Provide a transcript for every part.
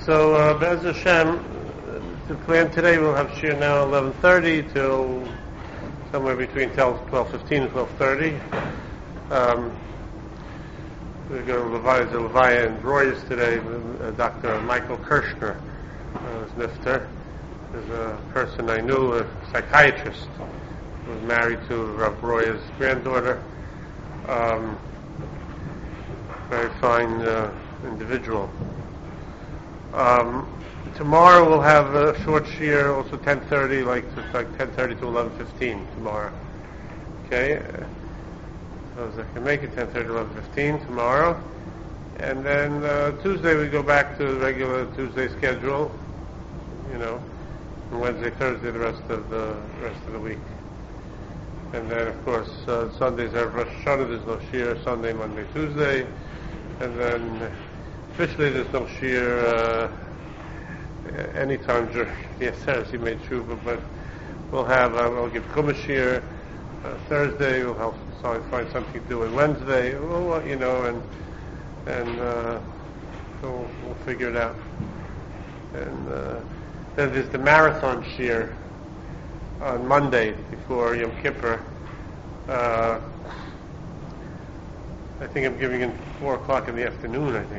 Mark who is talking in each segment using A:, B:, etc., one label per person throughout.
A: So, Be'ez Hashem, the plan today, we'll have Shir now 11:30 till somewhere between 12:15 and 12:30. We're going to Levaya and Roy's today. Dr. Michael Kirshner is Nifter. Is a person I knew, a psychiatrist, who was married to Rav Roy's granddaughter. Very fine individual. Tomorrow we'll have a short shir, also 10:30, like 10:30 to 11:15 tomorrow. Okay, those I can make it 10:30 to 11:15 tomorrow, and then Tuesday we go back to the regular Tuesday schedule. You know, and Wednesday, Thursday, the rest of the week, and then of course Sundays are Rosh Hashanah. There's no shir Sunday, Monday, Tuesday, and then officially there's no shir anytime during the Aseret he made Shuvah, but we'll give Chumash shir Thursday. We'll help find something to do on Wednesday. You know, and we'll figure it out. And then there's the marathon shir on Monday before Yom Kippur. I think I'm giving it 4 o'clock in the afternoon. I think.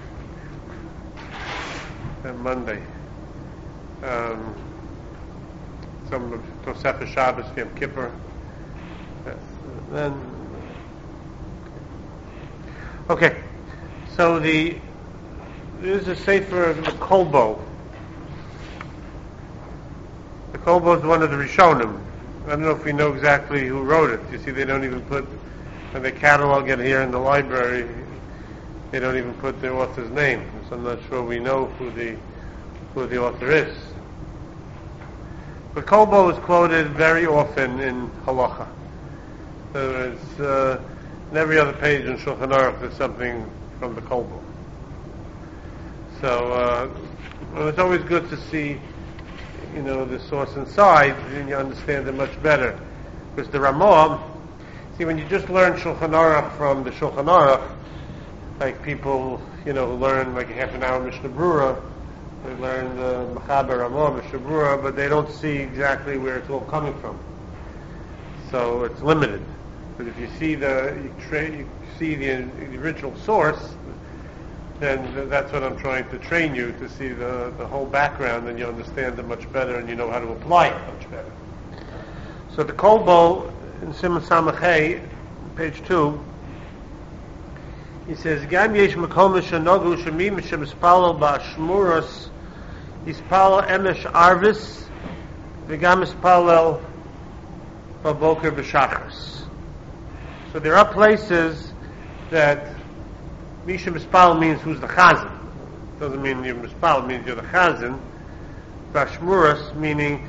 A: Monday. Some Tosefah Shabbos, Yom Kippur. Then, okay. So there's a sefer, the Kolbo. The Kolbo is one of the Rishonim. I don't know if we know exactly who wrote it. You see, they don't even put, when they catalog it here in the library, they don't even put the author's name, so I'm not sure we know who the author is. But Kolbo is quoted very often in Halacha. So it's in every other page in Shulchan Aruch there's something from the Kolbo. So it's always good to see, you know, the source inside, and you understand it much better. Because the Ramah, see, when you just learn Shulchan Aruch from the Shulchan Aruch, like people, you know, who learn like a half an hour Mishnah Brura, they learn the Mechaber Ramah, Mishnah Brura, but they don't see exactly where it's all coming from. So it's limited. But if you see the original source, then that's what I'm trying to train you to see the whole background, and you understand it much better, and you know how to apply it much better. So the Kolbo in Siman Samachay, page 2. He says, "Gam yesh makom shenogu shemim shemispalo ba'ashmuros yispalo emesh arvis v'gam ispalo ba'boker b'shachris." So there are places that Misha Mispal means who's the Chazan. Doesn't mean you're Mispal, it means you're the Chazan. Ba'ashmuros meaning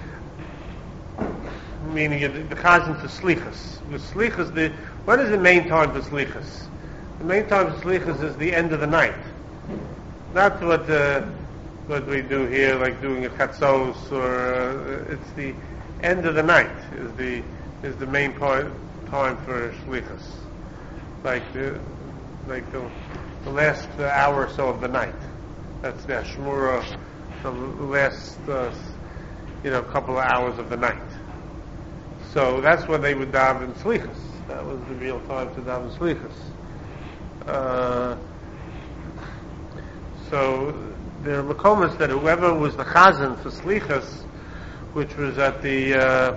A: you're the Chazan for Slichas. The Slichas, what is the main time for Slichas? The main time for Slichas is the end of the night. Not what we do here, like doing a Chatzos, or it's the end of the night is the main time for Slichas. Like the last hour or so of the night. That's the Ashmura, the last couple of hours of the night. So that's when they would daven Slichas. That was the real time to daven Slichas. So there are makomas that whoever was the chazan for slichas, which was at the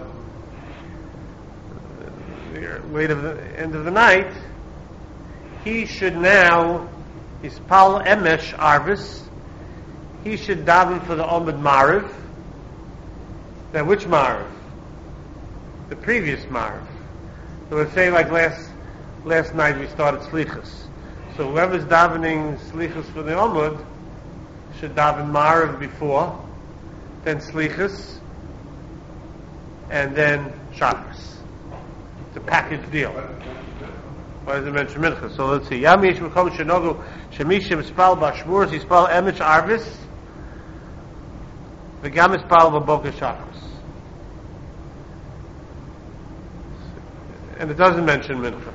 A: end of the night, he should now ispal emesh arvis. He should daven for the Omid Mariv. Now, which Mariv? The previous Mariv. So let's say like last night we started slichas. So whoever's davening slichas for the Omud should daven Mariv before, then slichas, and then Shabbos. It's a package deal. Why does it mention mincha? So let's see. Yam yesh mekom shenogu shemishim spal b'ashmuros yispal emich arvis v'gam yispal b'boker Shabbos. And it doesn't mention mincha.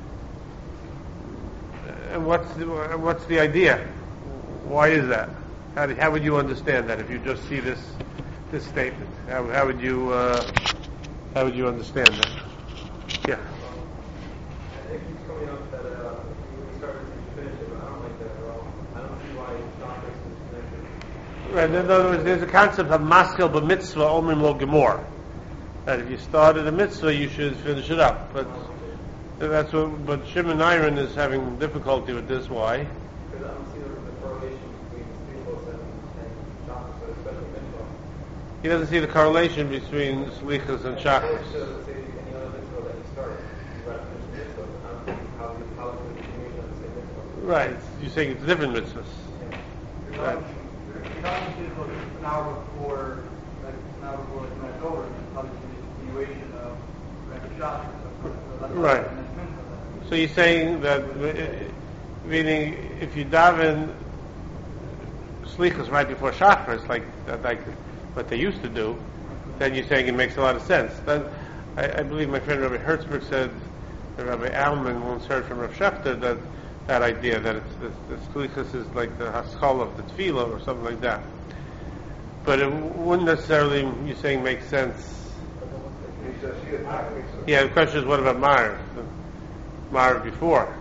A: And what's the idea? Why is that? How would you understand that if you just see this statement? How would you understand that? Yeah.
B: It keeps coming up that when we start to finish it, but I don't like that at all. I don't see why Shabbos is connected.
A: Right. In other words, there's a concept of maskil b'mitzvah omrim lo gemor. That if you started a mitzvah, you should finish it up. But that's what. But Shimon Iron is having difficulty with this. Why?
B: Because I don't see the correlation between Slichos and Shabbos, but especially mitzvah.
A: He doesn't see the correlation between slichas and shachris.
B: It doesn't say any other mitzvah that you started. You got to finish the mitzvah. I don't see how is the continuation of the same mitzvah.
A: Right. You're saying it's different mitzvahs.
B: Yeah.
A: Right.
C: You're not an hour before, like an hour before it's not over, and it's obviously the continuation of the shot.
A: Right. So you're saying that, meaning if you daven slichas right before shachris, like what they used to do, then you're saying it makes a lot of sense. Then I believe my friend Rabbi Hertzberg said that Rabbi Alman once heard from Rav Schechter that idea that it's the slichas is like the haskal of the tefillah or something like that. But it wouldn't necessarily, you're saying, make sense. Yeah, the question is, what about Marv? Marv before?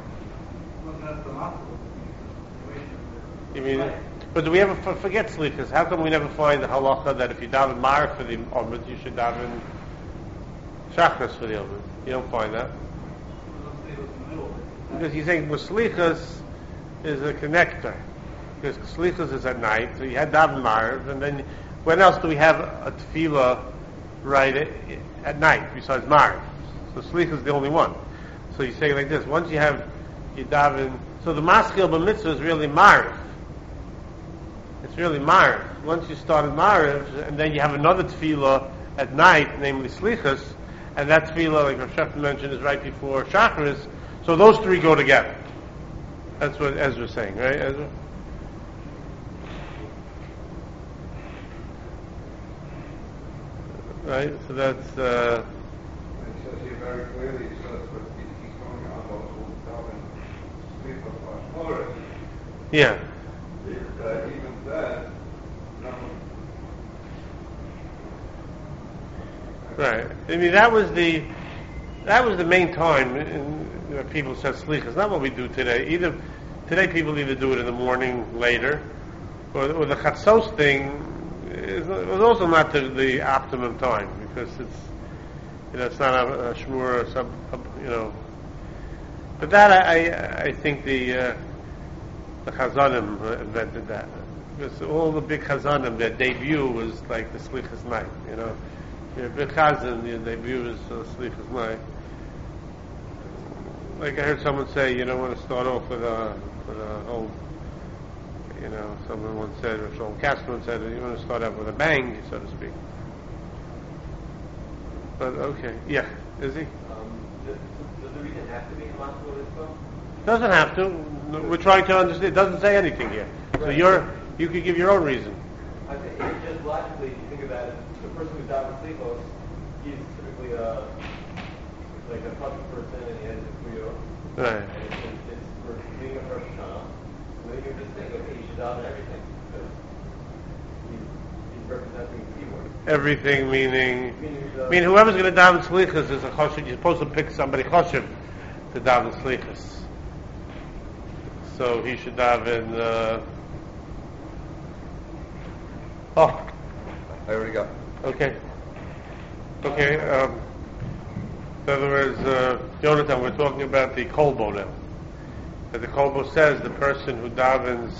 A: You mean? But do we ever forget slichas? How come we never find the halacha that if you daven Marv for the Omid, you should daven Shachris for the Omid? You don't find that. Because he's saying with slichas is a connector. Because slichas is at night, so you had daven Marv, and then when else do we have a tefillah right at night besides Marv? So slichas is the only one. So you say like this: once you daven, so the maskil b'mitzvah is really Marv. It's really Marv. Once you started Marv, and then you have another tefillah at night, namely slichas, and that tefillah, like Rav Schechter mentioned, is right before Shachris. So those three go together. That's what Ezra's saying, right, Ezra? Right, so that's...
D: It says here very clearly, it says, but he's going on those who daven sleep of Ashmore.
A: Yeah.
D: Even that, no.
A: Right. I mean, that was the main time people said slichas. Not what we do today. Today people either do it in the morning later, or the chatzos thing was also not the optimum time because it's not a shmur or some But that I think the Chazanim invented that. Because all the big Chazanim, their debut was like the slichas night. Your big Chazan, your debut is slichas night. Like I heard someone say, you don't want to start off with a whole, someone once said, or Shalom Kasper said, you want to start out with a bang, so to speak. But okay, yeah, is he?
B: Does the reason have to be Maskil Mitzvah?
A: Doesn't have to. We're trying to understand. It doesn't say anything here. So
B: Right.
A: you could give your own reason.
B: I think just logically, if you think about it, the person who's davening Slichos, he's typically like a public person, and he has a kuyo.
A: Right.
B: And it's for being a Rosh Hashanah. And then you just think, okay, you should daven everything because he's representing the keyword.
A: Everything meaning
B: Meaning
A: I mean, whoever's going to daven slichas is a choshev. You're supposed to pick somebody choshev to daven slichas. So he should daven.
D: I already got it.
A: Okay. In other words, Jonathan, we're talking about the kolbo now. That the kolbo says the person who davens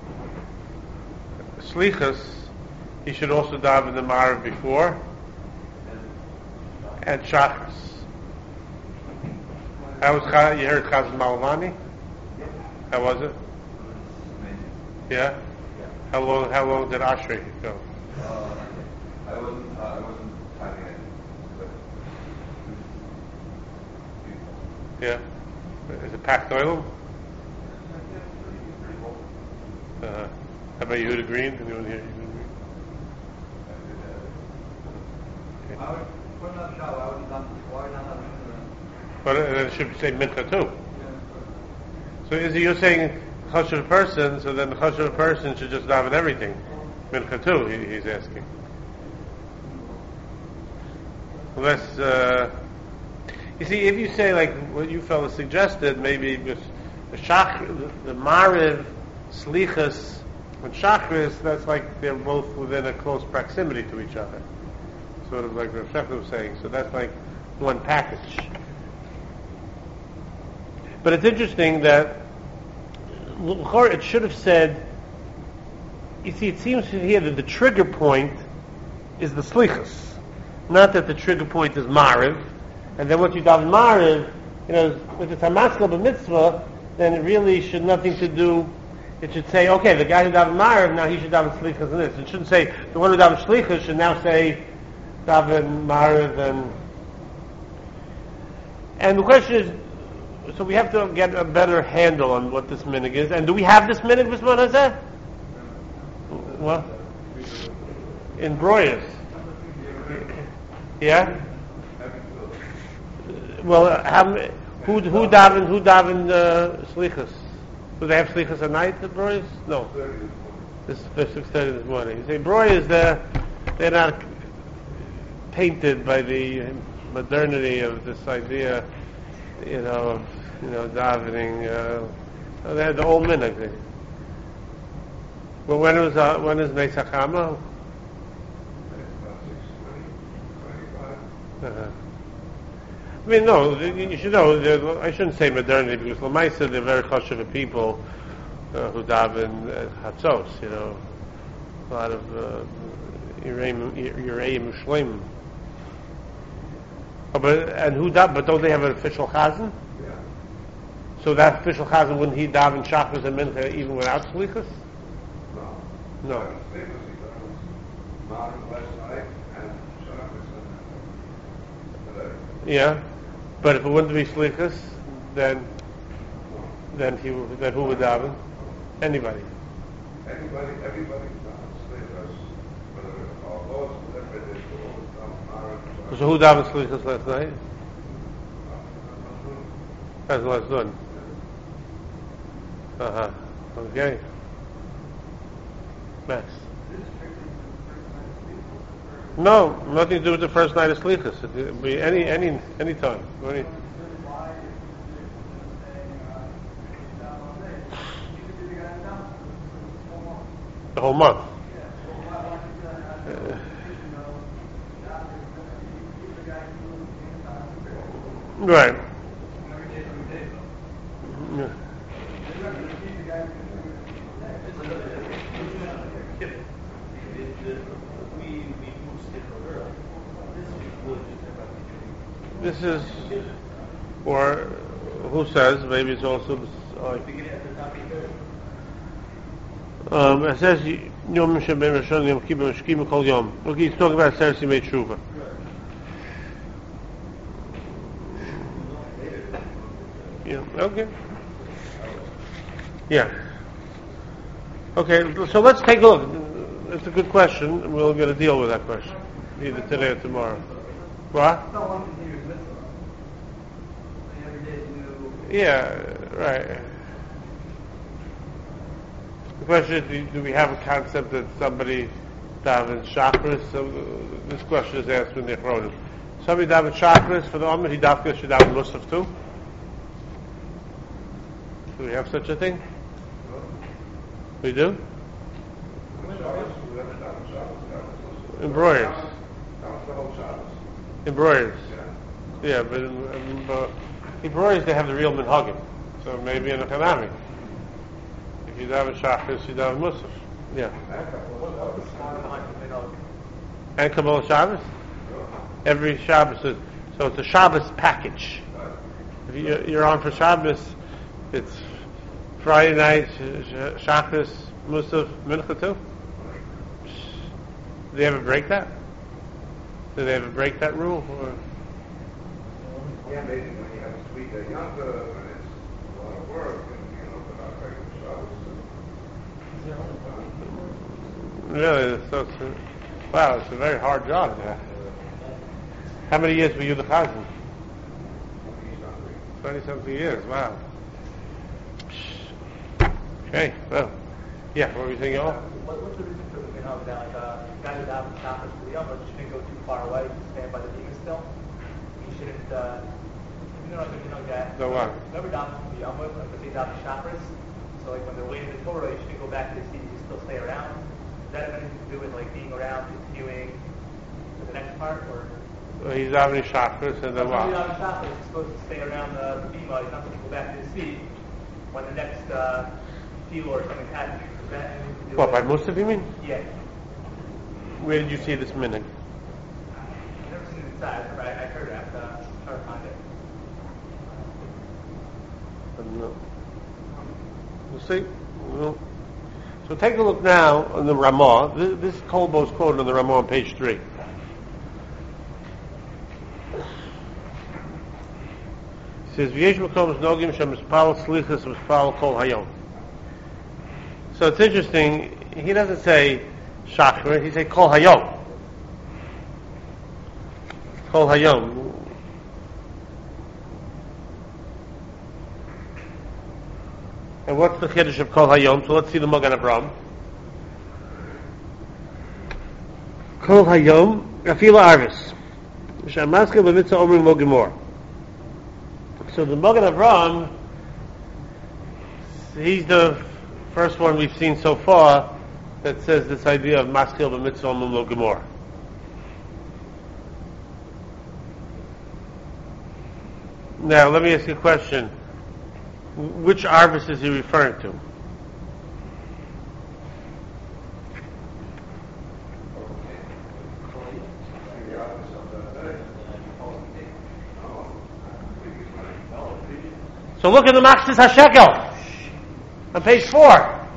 A: slichas, he should also daven the Marav before and Shachris. You heard Chazan Malavani? How was it? Yeah? How long did Ashrei go?
D: I wasn't timing it, but
A: Yeah? Is it packed oil? How about Yehuda Green? Anyone here? Yehuda Green?
C: I would put another shot. Why not have it?
A: But it should say mincha too. So is it you're saying chashuv person, so then the chashuv person should just daven everything. Mincha too, he's asking. Unless, you see, if you say like what you fellas suggested, maybe the Mariv, Slichas, and Shachris, that's like they're both within a close proximity to each other. Sort of like Rav Shechter was saying, so that's like one package. But it's interesting that it should have said, you see, it seems here that the trigger point is the Slichas. Not that the trigger point is Mariv. And then once you daven Mariv, if it's a maskal b'mitzvah, then it really should nothing to do. It should say, okay, the guy who daven Mariv, now he should daven Slichas in this. It shouldn't say, the one who daven Slichas should now say, daven Mariv and the question is, so we have to get a better handle on what this minig is. And do we have this minig, Bisman Hazeh? What? In Broyes. Yeah? Well, who daven slichas? Do they have slichas at night at Broyes? No. This is 6:30 this morning. You say Broyes, they're not painted by the modernity of this idea, of davening. They had the old minhag. Well, when is Neis HaChama? I mean, no, you should know, I shouldn't say modernity, because Lamaisa, they're very chashuv people who daven Hatzos, a lot of Yereim Shleim. But don't they have an official chazan?
D: Yeah.
A: So that official chazan, wouldn't he daven Shachris and Mincha even without Slichas? No. Yeah, but if it wouldn't be Slichas, then who would daven? Anybody.
D: Everybody Slichas, whether it's all those, whatever it is,
A: So who davened Slichas last night? That's the last one. Okay. Max. No, nothing to do with the first night of Slichas. It could be any time. The whole month. Right. Yeah. This is, or who says, maybe it's also, it says, Yom Shabbat Rishon Yom Kippur Shkim Kol Yom. Look, he's talking about Seres Yimei Tshuva. Yeah, okay. Yeah. Okay, so let's take a look. It's a good question, and we're going to deal with that question, either today or tomorrow. What?
C: It's not one continuous mitzvah. Every day is new.
A: Yeah, right. The question is, do we have a concept that somebody davens chakras? So this question is asked in the Achronim. Somebody davens chakras for the Omer, he dafka should daven Musaf too? Do we have such a thing? We do? Embroiders. Embroiders. Yeah, but embroiders, they have the real minhagim. So maybe in a Hanami. If you daven Shachris, you daven Musaf. Yeah. And Kabbalah Shabbos? Every Shabbos is, so it's a Shabbos package. If you're on for Shabbos, it's Friday night, Shachris, Musaf, Mincha too? Do they ever break that? Do they ever break that rule? Or?
D: Yeah, maybe when you have a sweet day younger, when it's a lot of work, but not regular Shabbos.
A: Really? Wow, it's a very hard job. Yeah. How many years were you the chazan? 20-something years. Wow. Okay. Okay, well, yeah, what were you saying, Yoel?
C: What's the reason for the minhag that guys who have shabbos for the yom shouldn't go too far away, stand by the beam still? He shouldn't, you know that.
A: No what?
C: Remember davening for the yom, like they daven shabbos. So like when they're waiting the Torah, you shouldn't go back to the seat. You still stay around. Does that have anything to do with like being around, continuing to the next part, or?
A: Well, he's having shabbos, and then
C: When
A: what?
C: you're shabbos, you're supposed to stay around the bima. You're not supposed to go back to the seat when the next feel or something happens. Does that have anything to do
A: What, by
C: with?
A: Musaf, you mean?
C: Yeah.
A: Where did you see this minhag?
C: I've never seen it inside. I heard it. I'm trying to find it.
A: No. We'll see. Well, so take a look now on the Ramah. This Kolbo is quoted on the Ramah on page 3. It says, "V'yesh makom nogim shemispal slichas mispal kol hayom." So it's interesting. He doesn't say shachar. He says kol hayom. Kol hayom. And what's the chiddush of kol hayom? So let's see the Magen Avraham. Kol hayom afila arvis. Shamaska b'mitzvah omrim lo gemor. So the Magen Avraham, he's the first one we've seen so far that says this idea of maskil b'mitzvah omrim lo gemor. Now let me ask you a question. Which arvis is he referring to? So look at the Machzis HaShekel on page 4.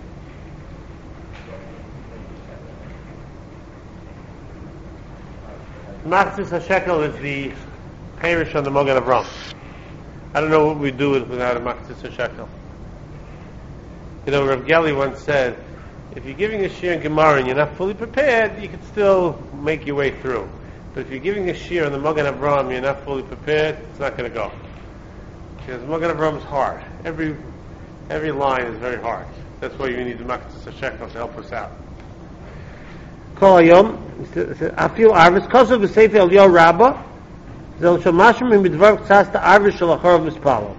A: Machzis HaShekel is the parish on the Magen Avraham. I don't know what we do without a Machzis HaShekel. You know, Rav Geli once said, if you're giving a shiur in Gemara and you're not fully prepared, you can still make your way through. But if you're giving a shiur on the Magen Avraham and you're not fully prepared, it's not going to go. Because Magen Avraham is hard. Every line is very hard. That's why you need the Machzis HaShekel to help us out. Kol hayom, afil arvis, kosav v'sefer Eliyahu Rabbah, zel shomashim midvar k'tzas ta'arvis shel achorav mispalo.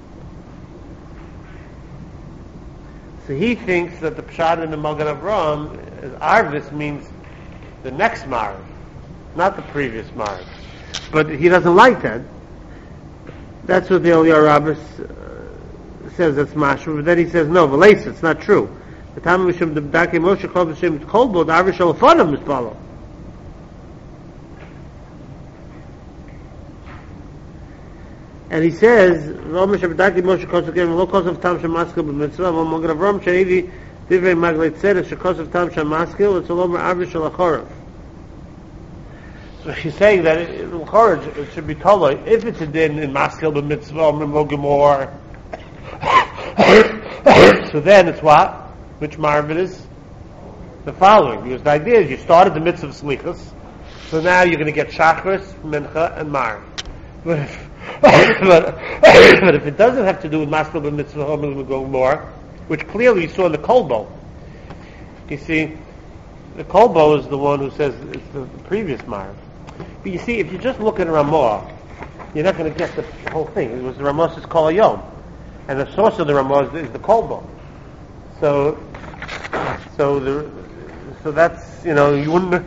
A: So he thinks that the pshat in the Magen Avraham is arvis means the next marv, not the previous marv. But he doesn't like that. That's what the Eliyahu Rabbah says, that's mashma. But then he says, no, v'leis, it's not true. The time of Hashem, the B'dakei Moshe, Kol B'Shem, Kolbo, the Arvish Al-Fonim is follow. And he says, V'Omer Shab'dakei Moshe, Kol B'Shem, Lo Kos of Tam Shem Maskil B'Mitzvah, V'Omer Avram, Shanivi, Divrei Maglet Tzedek, Shekos of Tam Shem Maskil, it's Omer Arvish Al-Achorav. So he's saying that it should be told, if it's a din in Maskil B'Mitzvah, Omer Gemor, so then it's what? Which marv it is? The following. Because the idea is you started the mitzvah of slichus, so now you're going to get shachris, mincha, and marv. But if it doesn't have to do with maskil b'mitzvah, we'll go more, which clearly you saw in the kolbo. You see, the kolbo is the one who says it's the previous marv. But you see, if you just look at Ramah, you're not going to get the whole thing. It was the Ramah says kol hayom, and the source of the Ramah is the kolbo. So that's, you wouldn't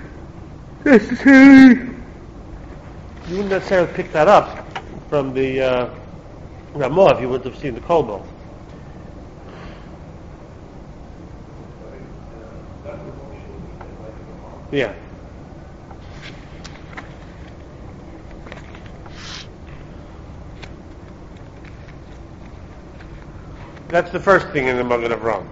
A: necessarily pick that up from the Ramah if you wouldn't have seen the kolbo. Yeah. That's the first thing in the Magen Avraham.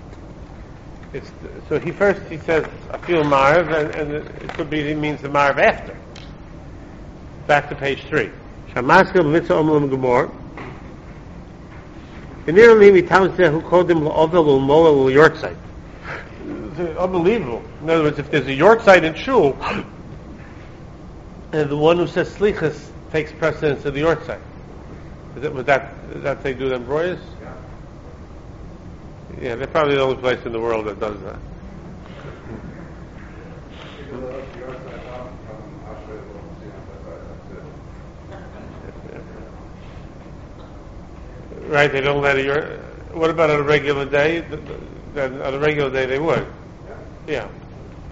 A: So he says afil marv, and it could be he means the marv after. Back to page 3. Shamaskil b'mitzvah omlam gemor. V'nirali mitam who called him la'ovel u'moel u'yortzeit. Unbelievable. In other words, if there's a yortzeit in shul, and the one who says slichas takes precedence of the yortzeit. Is that they do them broyas? Yeah, they're probably the only place in the world that does that.
D: People that look to your side out from Australia will see on that side. That's it.
A: Right, they don't let it. What about on a regular day? Then on a regular day they would.
D: Yeah.
A: Yeah.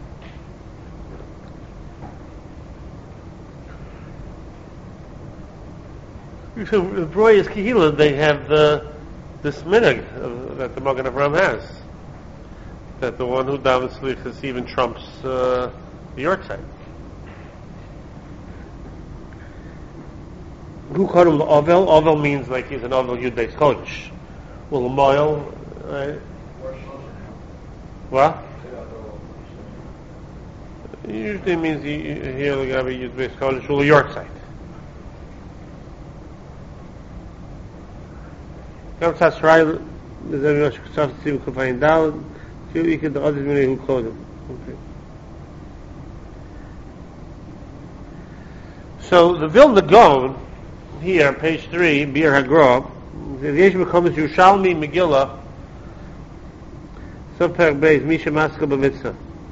A: So the Broyas Kehila, they have this minhag that the Magen Avraham has. That the one who davens slichus even trumps the yortzeit. Who called him Ovel? Ovel means like he's an Ovel Yud Beis Chodesh. Well, a Moel, right? What? Usually means here the Gabi Yud Beis Chodesh, well, a yortzeit. Now Tzasrai, there's every much stuff to see we can find out. You can the others who close them. Okay. So the Vilna Gaon here on page 3, Bir Hagra, the Yesh becomes Yerushalmi Megillah, Subper Beis Misha Maska B'Mitzvah.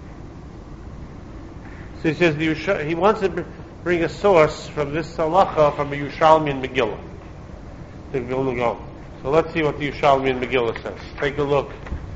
A: So he says he wants to bring a source from this halacha from a Yerushalmi and Megillah, the Vilna Gaon. So let's see what the Yerushalmi and Megillah says. Take a look.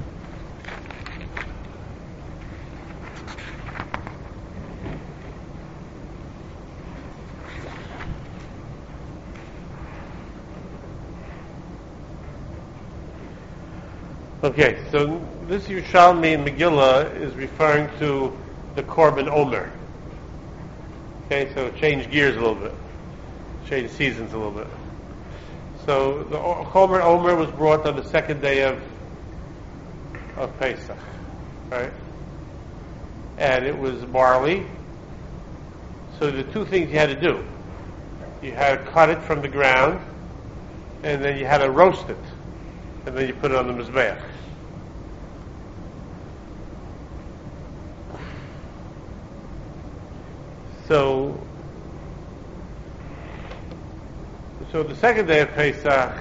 A: Okay, so this Yerushalmi and Megillah is referring to the Korban Omer. Okay, so change gears a little bit. Change seasons a little bit. So the Korban Omer was brought on the second day of Pesach, right? And it was barley. So the two things you had to do. You had to cut it from the ground, and then you had to roast it. And then you put it on the Mizbeach. So the second day of Pesach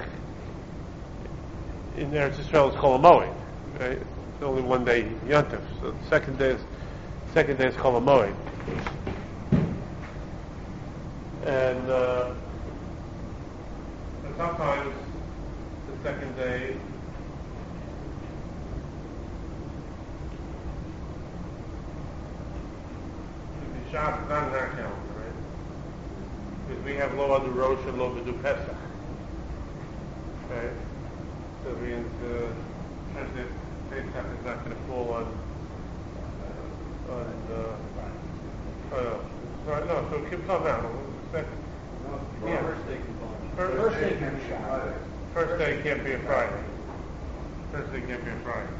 A: in Eretz Yisrael is Chol HaMoed, right? It's only one day Yontif. So the second day is Chol HaMoed. And sometimes the second day the Shabbos is not in our calendar, right? Because we have Lo Adu Rosh and Lo B'du Pesach, right? So it means Thursday Pesach is not going to fall on no, so keep talking out. Yeah. First day can't be Friday. First day can't be a Friday. First day can't be a Friday.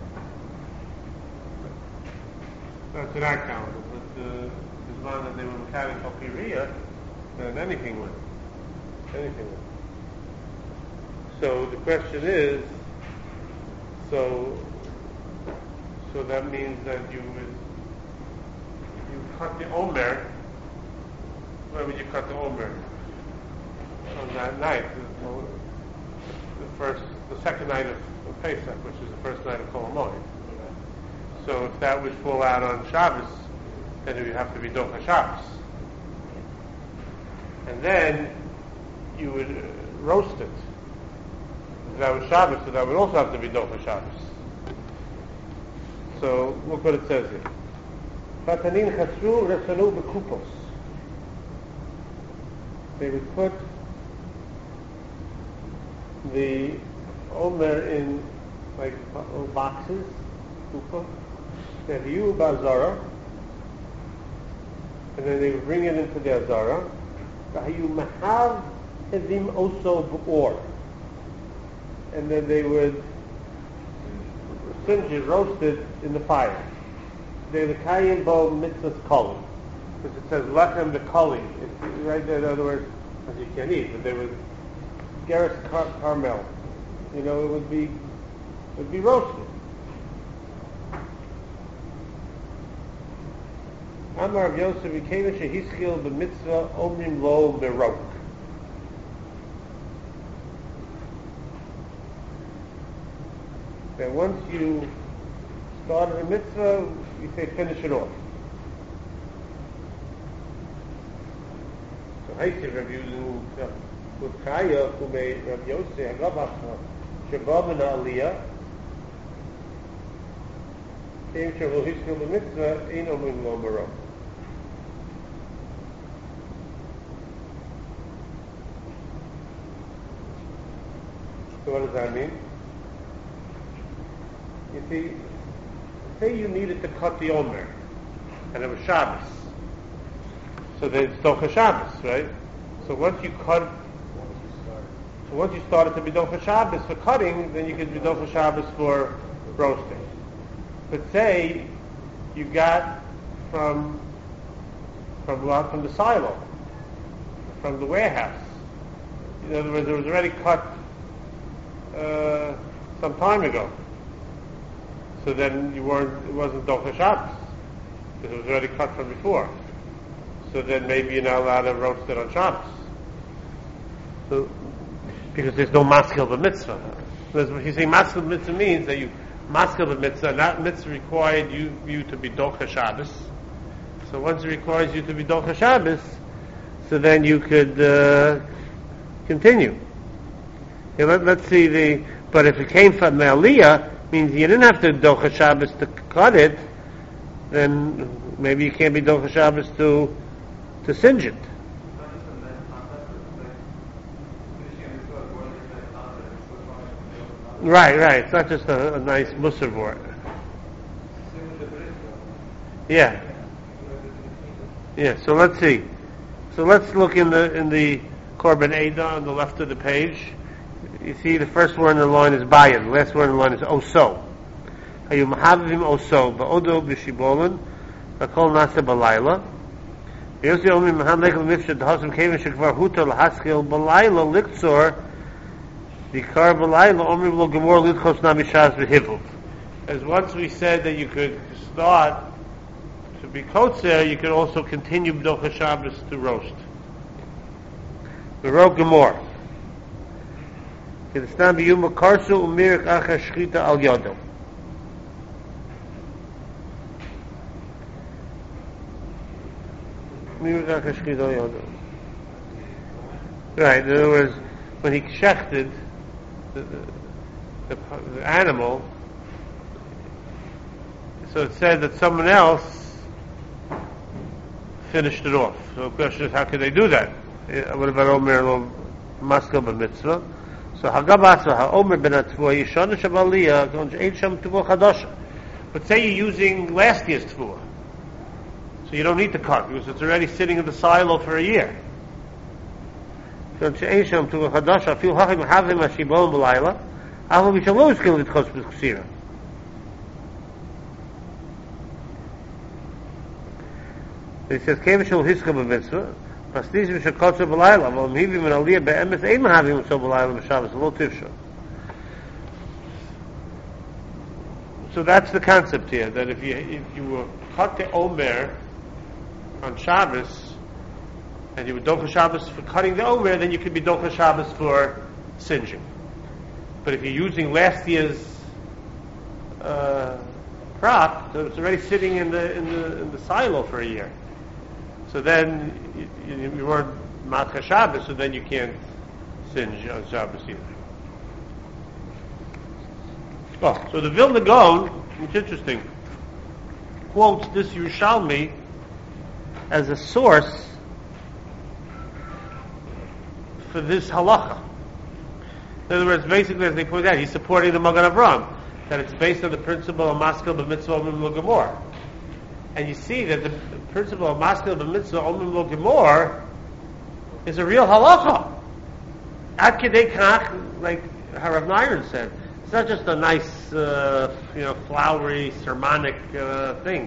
A: That's in our calendar, but as long as they were mechanic Alpiria, then anything would. Anything would. So the question is, so that means that you cut the Omer. When would you cut the Omer? On that night, the second night of Pesach, which is the first night of Chol HaMoed. So if that would fall out on Shabbos, then it would have to be Docha Shabbos. And then you would roast it. If that was Shabbos, so that would also have to be Docha Shabbos. So look what it says here. Fatanin chasru resanu b'kupos. They would put the Omer in like little boxes, kupa, that you bazara, and then they would bring it into the azara. You mahav edim also b'or, and then they would singe it, roast it in the fire. They would kayim bo mitzvahs kolim, because it says lechem the kolim. It's right there. In other words, as you can eat, but they would Geras Carmel. You know, it would be roasted. Amar of Yosef Yikeva shehischil b'mitzvah omrim lo merok. that once you started a mitzvah, you say finish it off. So Haisi Rabbi with Chaya, who made Rabbi Yosef Hagavacha Shabbat and Aliyah, came to Rohishkel the mitzvah, Ein Omrim Lo Maro. So what does that mean? You see, say you needed to cut the Omer, and it was Shabbos. So then it's Docha Shabbos, right? So once you started to be Docha Shabbos for cutting, then you could be Docha Shabbos for roasting. But say you got from the silo, from the warehouse. In other words, it was already cut some time ago. So then it wasn't Docha Shabbos, because it was already cut from before. So then maybe you're not allowed to roast it on Shabbos. So, because there's no maskil b'mitzvah. What you say maskil b'mitzvah means that you maskil b'mitzvah, not mitzvah required you to be Docha Shabbos. So once it requires you to be Docha Shabbos, so then you could continue. Okay, let's see but if it came from the Aliyah, means you didn't have to Docha Shabbos to cut it, then maybe you can't be Docha Shabbos to singe it. Right. It's not just a nice musar word. Yeah. So let's see. So let's look in the Korban Eidah on the left of the page. You see, the first word in the line is bayan. The last word in the line is oso. Hayu mahavim oso ba'odo b'shibolin hakol nasa balayla. Yosi omi mahan lekel mifshet hasim kevin shekvar huta l'haskil balayla liktzor dikar balayla omi lo gemor lidchos namishaz v'hivul. As once we said that you could start to be kotzer, you could also continue b'docha Shabbos to roast. The ro gemor. Kedistan b'yuma karsu umirik acha shchita al yodo. Right, in other words, when he shechted the animal, so it said that someone else finished it off. So the question is, how can they do that? What about Omer lo maskil b'mitzvah? So Hagabasa ha'Omer ben atzvua yishana shabaliyah ain't sham tuvah chadasha. But say you're using last year's tuvah. So you don't need to cut because it's already sitting in the silo for a year. So she'esham to a chadash afil hachim havim ashibon b'layla aval b'shalo yishkel litchos b'chsira. He says kev shel hiska b'mitzvah pastis b'shakotzer b'layla aval mhivim and aliyah be'emes ein havim so b'layla b'shabbos lo tivsho. So that's the concept here, that if you were cut the Omer on Shabbos, and you would Docha Shabbos for cutting the Omer, then you could be Docha Shabbos for singeing. But if you're using last year's crop, so it's already sitting in the silo for a year. So then you weren't Matcha Shabbos, so then you can't singe on Shabbos either. Oh, so the Vilna Gaon, which is interesting, quotes this Yerushalmi as a source for this halacha. In other words, basically, as they point out, he's supporting the Magen Avraham, that it's based on the principle of maskil b'mitzvah omim lo gemor. And you see that the principle of maskil b'mitzvah omim lo gemor is a real halacha. Ad kedei kach, like Harav Nayron said, it's not just a nice, flowery, sermonic thing.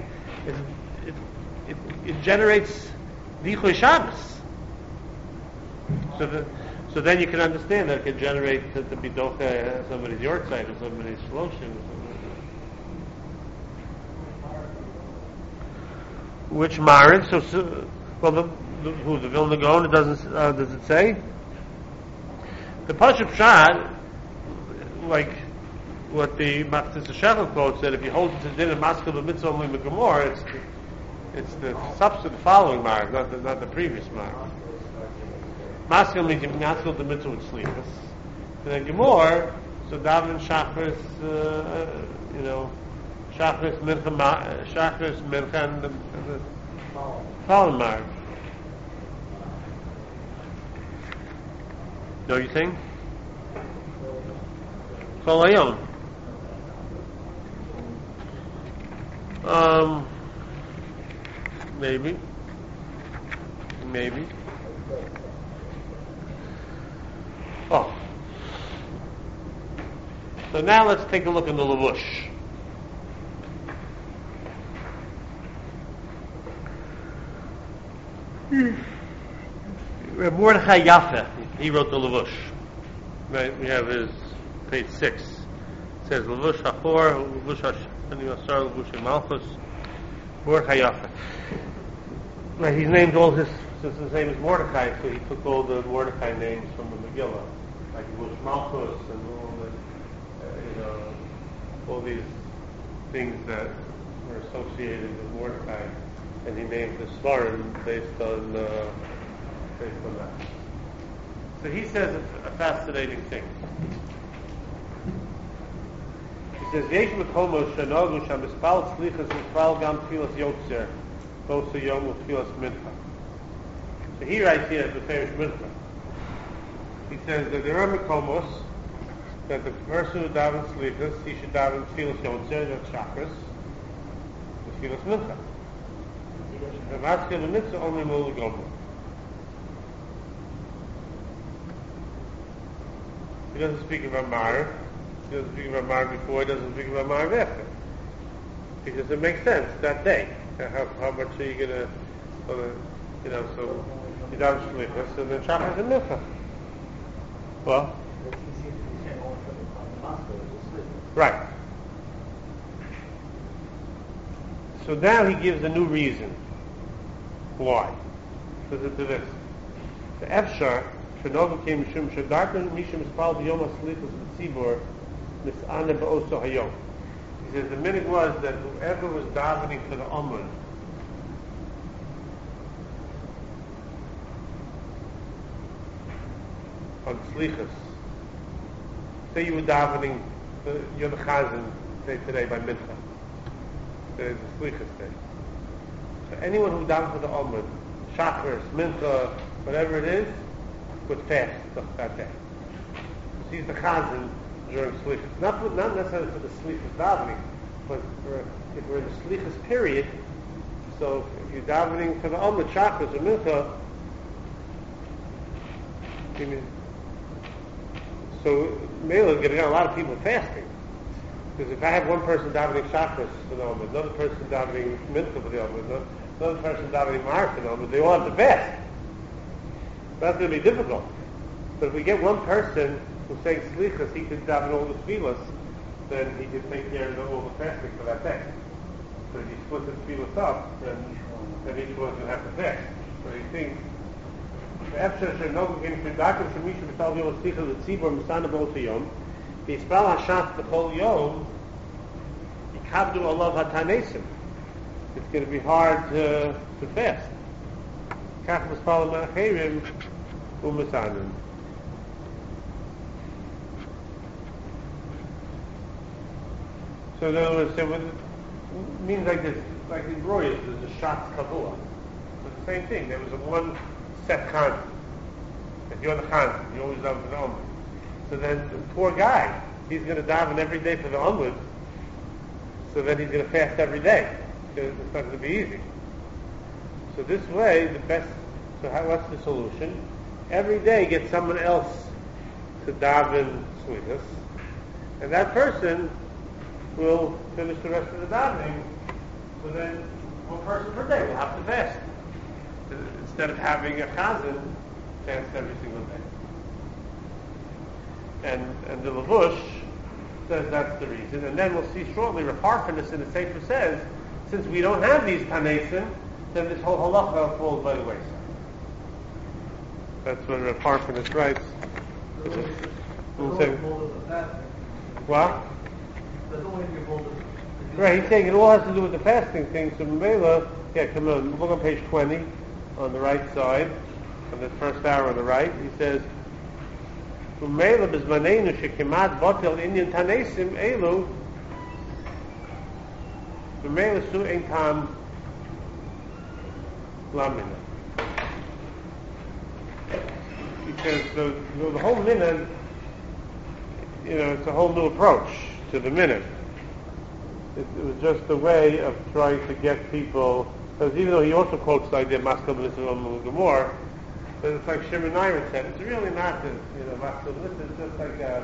A: It generates Dichoy Shabbos. So then you can understand that it can generate the Bidocha, somebody's Yortzeit or somebody's Shloshim. Which Marin? The Vilna Gaon, does it say? The Pashup Shad, like what the Machzis Shechel quotes, that if you hold it to din and maskil b'mitzvah only megamor, it's the subsequent, the following mark, not the previous mark. Maskil means you maskil the mitzvah with sleepless. And then gemor, so daven shachris, shachris mincha, and the following mark. No, you think? Kol hayom. Maybe. Oh. So now let's take a look in the Levush. Mordechai Yafeh, he wrote the Levush. Right, we have his page 6. It says Levush Hachor, Levush Hashani Asar, Levush Malchus, Mordechai Yafeh. Right, he's named all his, since his name is Mordechai, so he took all the Mordechai names from the Megillah, like Levush Malchus and all the, all these things that were associated with Mordechai, and he named the Svarim based on that. So he says a fascinating thing. He says, "Yesh mekomos shenogu shamispal tzlichas mispal gam tfilas yotzer, both yom tfilas mincha." So he writes here the famous mincha. He says that there are mekomos that the person who davens tzlichas, he should daven tfilas yotzer, that's chakras, tfilas mincha. The maskil the mitzvah only mul gomer. He doesn't speak about Mar. He doesn't speak about Mar before. He doesn't speak about Mar after. Because it makes sense that day. How much are you going to, so you don't shlichus and then chakras and milcha. Well, right. So now he gives a new reason. Why? Listen to this. The Efshar, Shenovu came Mishum Shadarkan Mishum Spal B'Yom HaSlichus B'Tzibor Mis'ana B'Oso Hayom. He says the minhag was that whoever was davening for the Amud on Slichus, say you were davening, you're the Chazan, say today by Mincha. There's a Slichus day. So anyone who davened for the Amud, Shachris, Mincha, whatever it is, would fast that day. So he's the Chazan during Slichus. Not necessarily for the Slichus davening, but if we're in the Slichus period, so if you're davening for the Amud, Shachris, or Mincha, so Mela is getting a lot of people fasting. Because if I have one person davening Shachris for the Amud, another person davening Mincha for the Amud, another person davening Mar for the Amud, they all have to fast. That's going to be difficult. But if we get one person who's saying Slichas, he could daven all the tefillas, then he could take care of all the fasting for that day. So if you split the tefillas up, then each one's going to have to fast. So he thinks, Efshar Shenogu came to Dakim Shemisha B'Tal Yom Slichas L'Tzibor Misana B'Oso Yom B'Yispal HaShatz B'Chol Yom Yikabdu Olav HaTanesim. It's going to be hard to fast. Kach B'Spal HaMacherim U'Misanim. So in other words, it means like this, like in Royals, there's a Shatz Kavua. It's the same thing. There was a one set Khan. If you're the Khan, you always daven for the Amud. So then the poor guy, he's going to daven every day for the Amud, so then he's going to fast every day. It's not going to be easy. So this way, what's the solution? Every day get someone else to daven Slichus, and that person will finish the rest of the davening, so then one person per day will have to fast. Instead of having a chazan fast every single day. And the Levush says that's the reason. And then we'll see shortly, Rav Harfenus in the Sefer says, since we don't have these Tanesim, then this whole halacha falls by the wayside. That's what Rav Harfenus writes. What?
B: doesn't want to be able to do
A: Right, he's saying it all has to do with the fasting thing. So Mela, yeah, come on, look on page 20 on the right side, on the first arrow on the right. He says, "Mela b'zmaneinu shekemat batel inyan tanesim elu, Mela su ein tam lamina." He says the whole minute, it's a whole new approach to the minute. It was just a way of trying to get people, because even though he also quotes the idea of Maskal B'Nisrael Gemor, but it's like Shimon Nyman said, it's really not Maskal B'Nisrael, it's just like a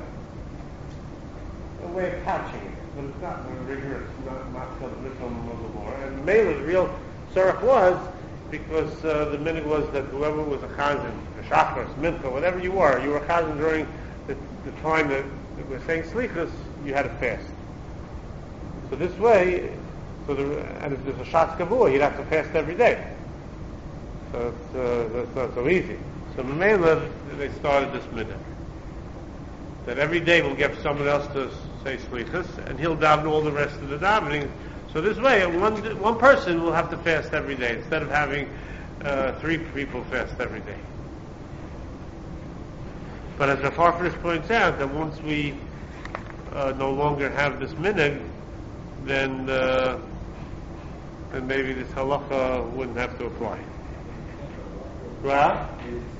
A: way of catching it, but it's not rigorous, not Maskal B'Nisrael Gemor. And Mela's real tzarech was, because the minute was that whoever was a chazan, a shachar, mincha, whatever you were a chazan during the time that we're saying slichus, you had to fast. So this way, and if there's a shatz kavua, he'd have to fast every day. So that's not so easy. So Mamela, they started this minute. That every day we'll get someone else to say slichus, and he'll daven all the rest of the davening. So this way, one person will have to fast every day, instead of having 3 people fast every day. But as Rav Harford points out, that once we no longer have this minhag, then maybe this halacha wouldn't have to apply. Right?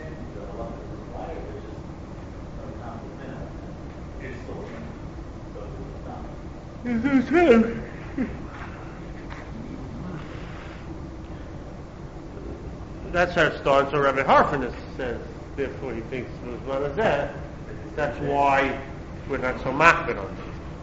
A: That's our stance. So Rabbi Harford says, therefore he thinks it was one of that. That's why we're not so machmir on it.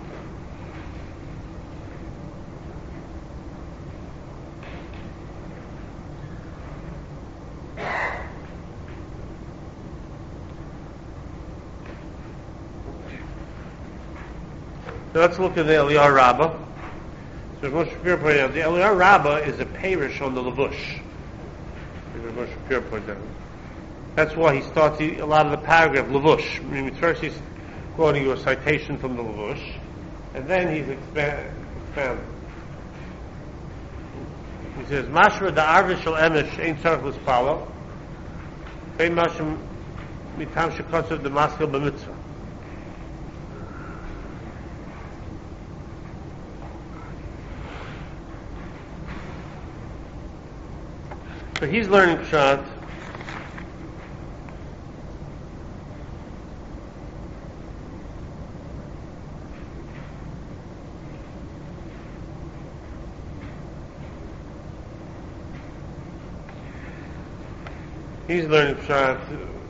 A: So let's look at the Eliyar Rabbah. So Moshe Shapiro pointed out, the Eliyar Rabbah is a parish on the Levush. Moshe Shapiro pointed out. That's why he starts a lot of the paragraph Levush. I mean, first he's quoting you a citation from the Levush, and then he's expanding. He says, "Mashra da arvish shel emesh ein tzarich l'spalo, vein mashim mitam shekotzav de maskil b'mitzvah." So he's learning Pshat. He's learning Pshat.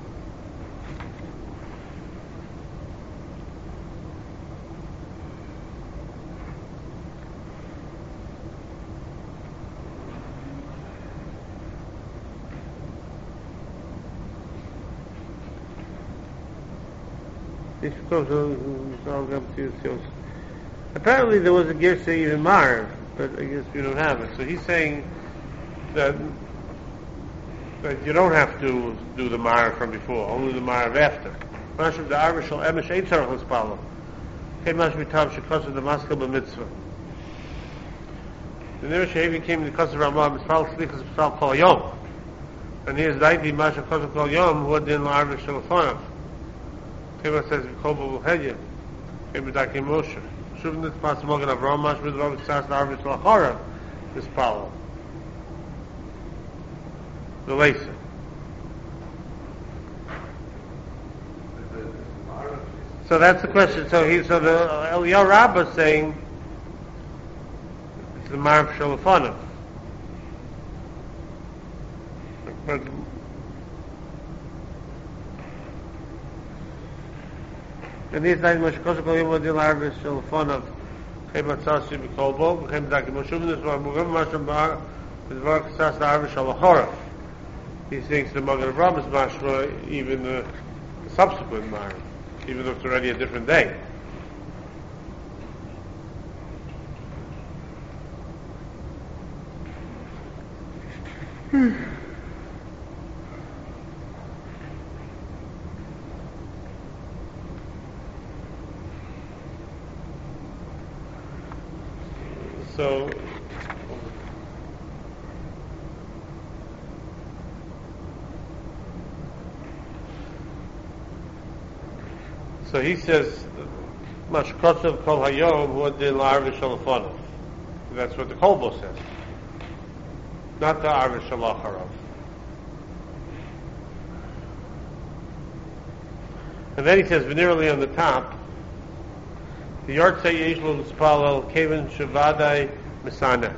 A: Apparently there was a Gersa even Marv, but I guess we don't have it. So he's saying that you don't have to do the Marv from before, only the Marv after. Mashav the Arvish shel emesh ein tzarich l'spalo. Kei mash mitam shekosov the maskil b'mitzvah. The Nir Shehevi came to the Kosov Ramah mispal slichas mispal kol yom. And here's daiti mash kosov kol yom hu adin l'Arvish shel afonav. Kema says v'kol b'vulhedya. Kema dakim Moshe. Shuvin this pas mogen Avram mash b'drov ksas l'Arvish shel achorav mispalo. The Lesa. So that's the question. So the Eliyar Rabbah is saying it's the Marv Shalafonov. And these days, Mashkosh Kol Yom Adil Arvish Shalafonov, Chem Atzasi B'Kolbo, Chem Daki Moshum, this one, Mugam Masham Ba'ar, B'Dvar Ksas Arvish Shalachorav. He thinks the Magen Avraham is mashma even the subsequent Marv, even though it's already a different day. So he says, Mashkotzav kol hayom hu adin la'arvish shalafonov. That's what the Kolbo says. Not the arvish shalacharav. And then he says, venerally on the top, the Yartzei Yesh Lo L'Spalel Kevin Shavadai Misana.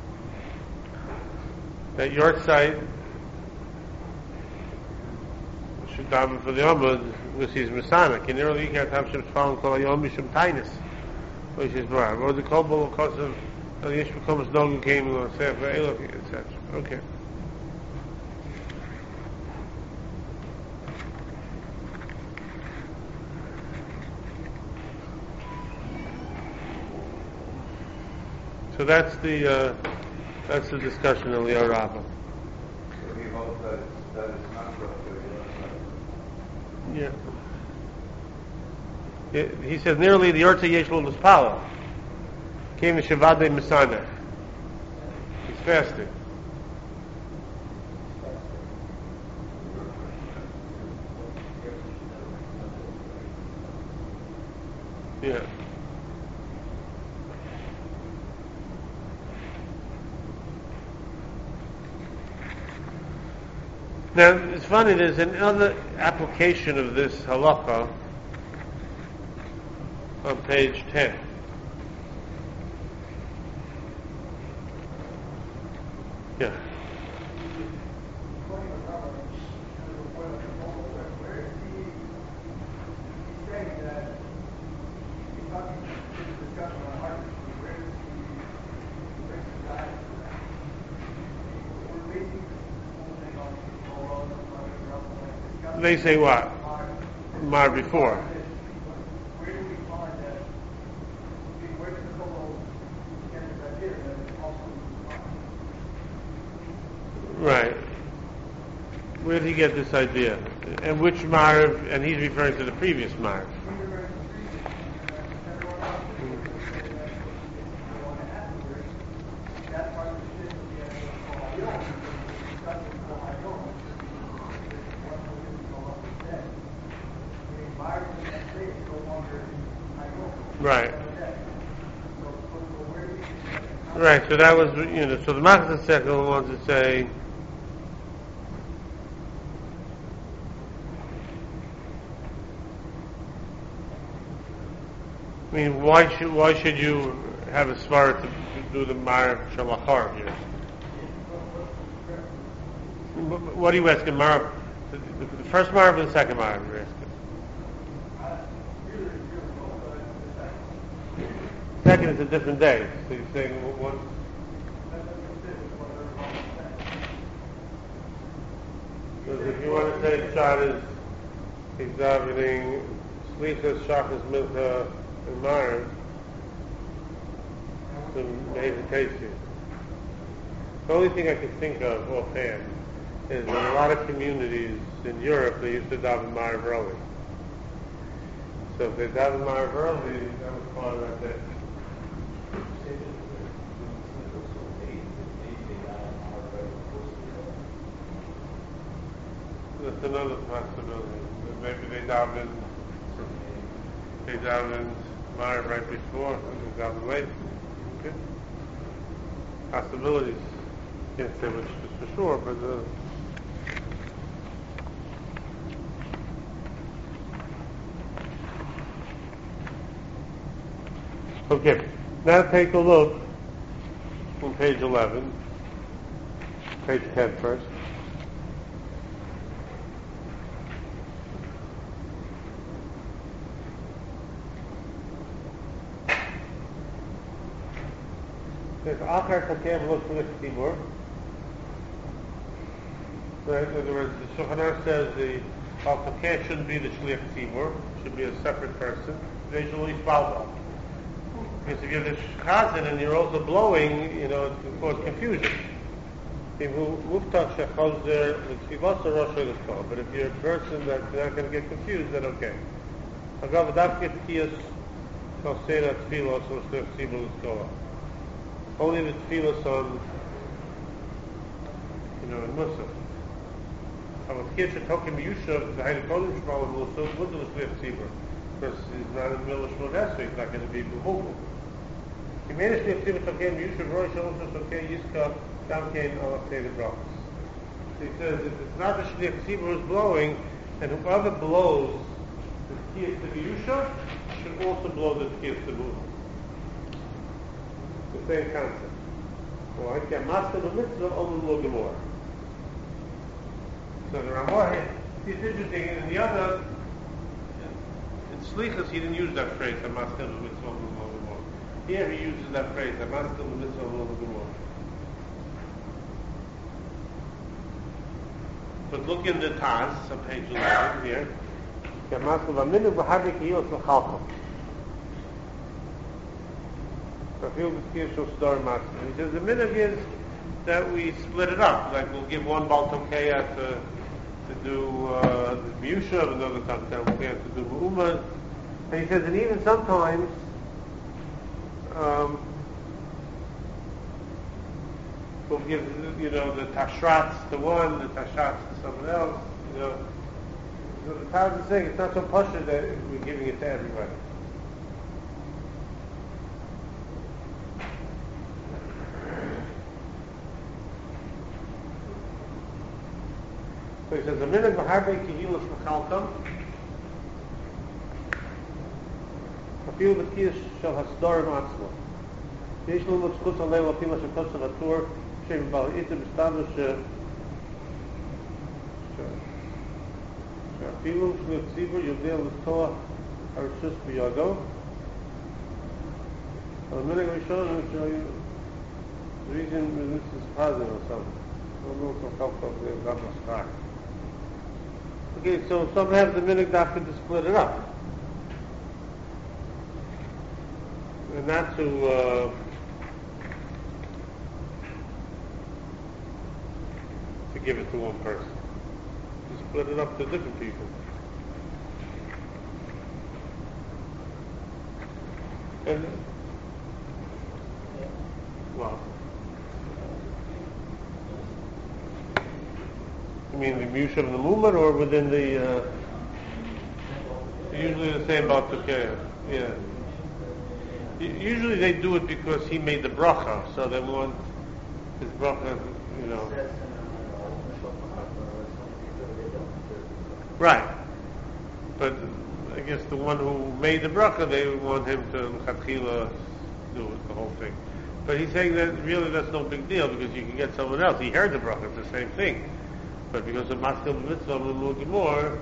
A: That Yartzei should daven for the Amud because he's Misana. Venerally you can't have Shem Tzfalel Kol Hayom Mishum Tainis. Which is Bar. Or the Kolbo because of the Yesh becomes Nogu came and Sefer Elof, etc. Okay. So that's the discussion of Lior Rabbah.
D: So he holds that it's not roughly the other side.
A: Yeah. He says nearly the Yorta Yesh Lo L'Spalel came to Shavadei Misana. He's fasting. Yeah. Now, it's funny, there's another application of this halacha on page 10. Yeah. They say what? Mar before. Right. Where did he get this idea? And which Marv? And he's referring to the previous Marv. Right. Right, so that was, so the Machzor Sechel wants to say, I mean, why should you have a svara to do the Mar Shalachar here? What are you asking, Mar? The first Mar or the second Mar? You're asking? Second is a different day. So you're saying what? Because if you want to say Shad is examining Slichas, Shachas, Milcha, and Mar, then maybe takes you. The only thing I can think of offhand is in a lot of communities in Europe they used to daven Ma'ariv early. So if they daven Ma'ariv early, that was part of that day. That's another possibility. Maybe they daven Ma'ariv right before and they daven late. Okay. Possibilities. Can't say which is for sure, but okay. Now take a look on page 11, page 10 first. If Achar Takev looks like Tibur, in other words, the Shulchan Aruch says the Al-Fakir shouldn't be the Shliach Tzibur, should be a separate person. They should only follow. Because if you're the Chazan and you're also blowing, it can cause confusion. But if you're a person that's not going to get confused, then okay. Only the tefillas on, in Musaf. because he's not in the middle of Shmon Esrei, he's not going to be Behugu. He managed to see what's okay, Yusuf Rosh, also okay, Yiska, Damkein, Allah say the brachas. So he says, if it's not the Shliach Tzibur who's blowing, and whoever blows the Tkiyas to Yusha should also blow the Tkiyas to Buddha. The same concept. Well, I can't master the mitzvah, only lo gemor. So the Ramah, it's interesting, in the other, in Slichas, he didn't use that phrase, I master the mitzvah, only lo gemor. Here he uses that phrase, I master the mitzvah, only lo gemor. But look in the Taz, on page 11 here. He says the minhag is that we split it up. Like we'll give one Baal Tokeya to do the Miyusha, another Tokeya to do Mu'umad. And he says, and even sometimes we'll give, the Tashrats to one, the Tashrats to someone else, So the Taz is saying it's not so poshut that we're giving it to everybody. So he says, the minhag b'harbei kihilas l'chalkam, afil b'tkiyas shel hasdorim atzmo. Yesh l'mut zchut alei l'pila shekotz ha'tur, shem b'al itim b'stadu שאפילו שליח ציבור יודע לפתוח הרשוס בידו. אבל המנהג הראשון the reason this is positive or something. I don't know if I'll got my scar. Okay, so some have the minhag dafka to split it up. And not to give it to one person. Split it up to different people. And, well, you mean the Miyusha and the Mumad, or within the, usually the same about Tukea, yeah. Usually they do it because he made the bracha, so they want his bracha, Right. But I guess the one who made the bracha, they want him to l'chatchila do it, the whole thing. But he's saying that really that's no big deal because you can get someone else. He heard the bracha, it's the same thing. But because of maskil mitzvah, l'mul gemor.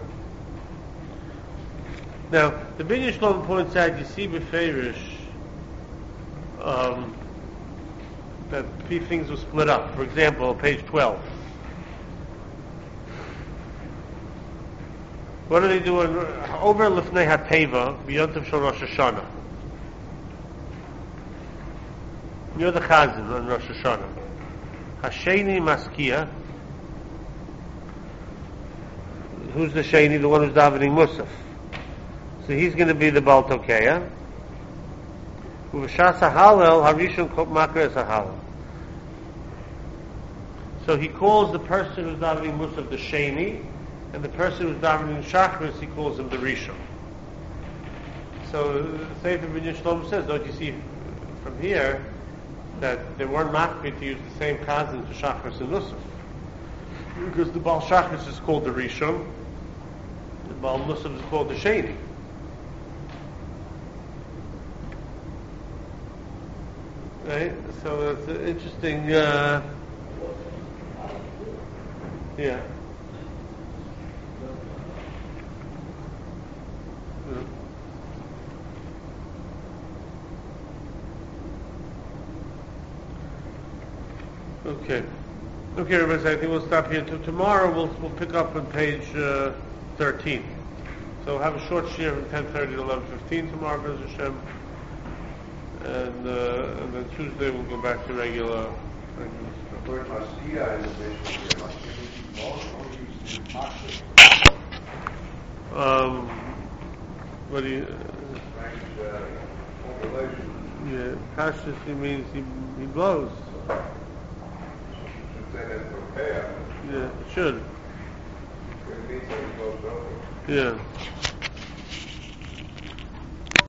A: Now, the Binyan Shlomo points out, you see beferish, that things were split up. For example, page 12. What do they do over Lifnei HaTeva, B'yontav Shel Rosh Hashanah? You're the Chazan on Rosh Hashanah. Hasheni Maskia. Who's the Sheni? The one who's davening Musaf. So he's going to be the Baal Tokeya. Uv'shas HaHalel, Harishon Kop Makar Es HaHalel. So he calls the person who's davening Musaf the Sheni, and the person who's davening Shachris, he calls him the Rishon. So the Sefer Binyan Shlomo says, don't you see from here that they weren't makpid to use the same Chazan to Shachris and Musaf? Because the Baal Shachris is called the Rishon, the Baal Musaf is called the Sheni. Right? So it's an interesting, yeah. Okay, everybody, I think we'll stop here. Tomorrow we'll pick up on page 13. So we'll have a short shir from 10:30 to 11:15 tomorrow, B'ez Hashem. And then Tuesday we'll go back to regular what do you... yeah, Pashtus, he means he blows. Yeah, it should. Yeah.